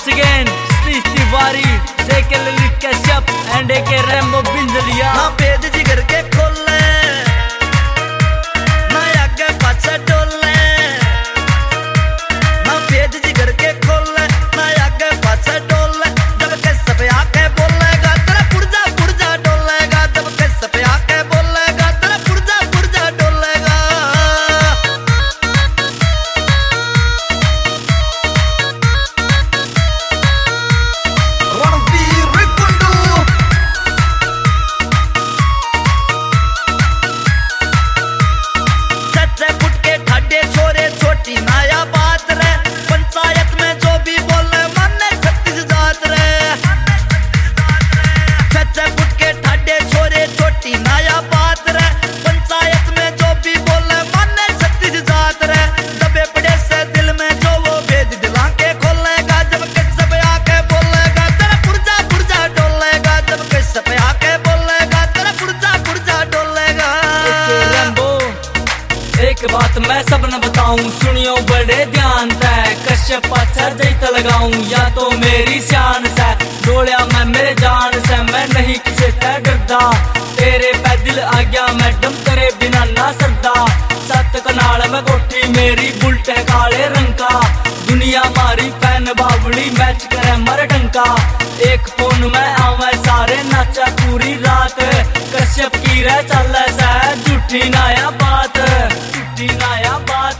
once again Satish Tiwari, J.K. Lalit Kashyap and A.K. Rambo Binjaliya। ना पेज जिगर के खोले ना आगे पाछे डोले, ना पेज जिगर के खोले ना आगे पाछे डोले। जब किस पे आके बोलेगा तेरा पुर्जा पुर्जा डोलेगा, जब किस पे आके बोलेगा तेरा पुर्जा पुर्जा डोलेगा। रणवीर कुंडू छोटी नया बात रे, पंचायत में जो भी बोले माने 36 जात रे। 6 फुट के ठाडे छोरे छोटी नया बात रे, पंचायत में जो भी बोले माने 36 जात रे। दबे पड़े से दिल में जो वो भेद दिला के खोलेगा, जब किस पे आके बोलेगा तेरा पुर्जा पुर्जा डोलेगा, जब किस पे आके बोलेगा तेरा पुर्जा पुर्जा डोलेगा। एक बात मैं सब न बताऊं, सुनियो बड़े ध्यान से। कश्यप पाछा जैत लगाऊं या तो मेरी शान से, डोलिया मैं मेरे जान से, मैं नहीं किसी से डरदा। तेरे पे दिल आ गया मैडम तेरे बिना ना सरदा। 7 कनाल में कोठी मेरी बुलट है काले रंग का, दुनिया मारी फैन बावली मैच करे मर डंका। एक फोन में आवे सारे नाचा पूरी रात, कश्यप की रह चल से झूठी नया बात, झूठी नया बात।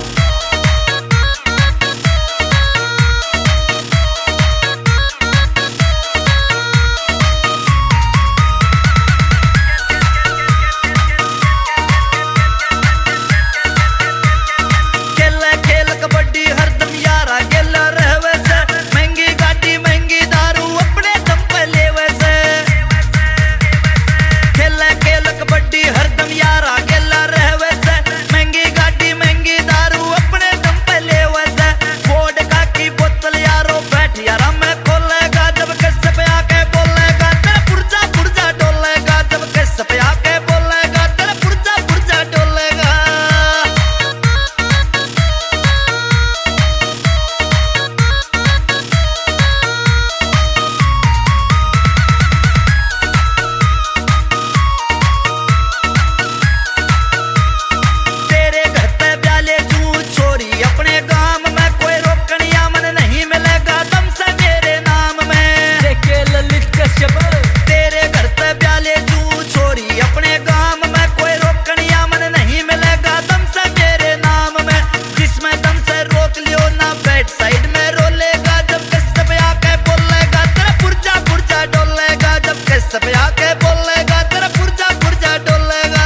तेरे घर पे ब्याले तू छोरी अपने गांव में, कोई रोकनिया मन नहीं मिलेगा दम से मेरे नाम में। जिसमें दम से रोक लियो ना बैठ साइड में रोलेगा, जब किस पे आके बोलेगा तेरा पुर्जा पुर्जा डोलेगा, जब किस पे आके बोलेगा तेरा पुर्जा पुर्जा डोलेगा।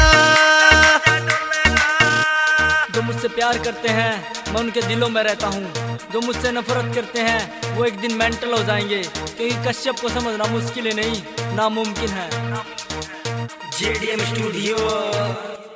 जो मुझसे प्यार करते हैं मैं उनके दिलों में रहता हूँ, जो मुझसे नफरत करते हैं वो एक दिन मेंटल हो जाएंगे, क्योंकि कश्यप को समझना मुश्किल ही नहीं नामुमकिन है। JDM studio.